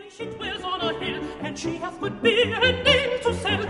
she dwells on a hill, and she hath good beer and ale to sell.